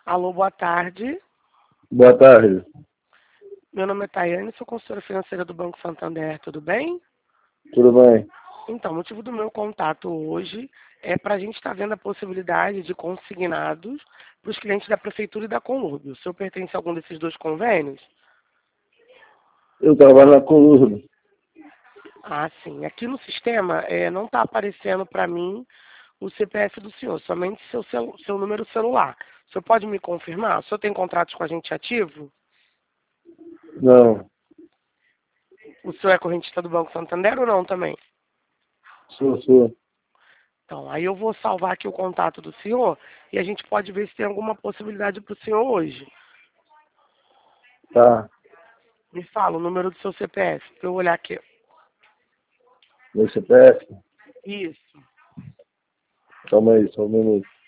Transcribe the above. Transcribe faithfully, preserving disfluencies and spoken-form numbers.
Alô, boa tarde. Boa tarde. Meu nome é Tayane, sou consultora financeira do Banco Santander, tudo bem? Tudo bem? Então, o motivo do meu contato hoje é para a gente estar vendo a possibilidade de consignados para os clientes da Prefeitura e da Conurb. O senhor pertence a algum desses dois convênios? Eu trabalho na Conurb. Ah, sim. Aqui no sistema eh, não está aparecendo para mim o C P F do senhor, somente seu, celu- seu número celular. O senhor pode me confirmar? O senhor tem contratos com a gente ativo? Não, O senhor é correntista do Banco Santander ou não também? sou, sou. Então, aí eu vou salvar aqui o contato do senhor e a gente pode ver se tem alguma possibilidade para o senhor hoje. Tá. Me fala o número do seu C P F, para eu olhar aqui. Meu C P F? Isso. Calma aí, só um minuto.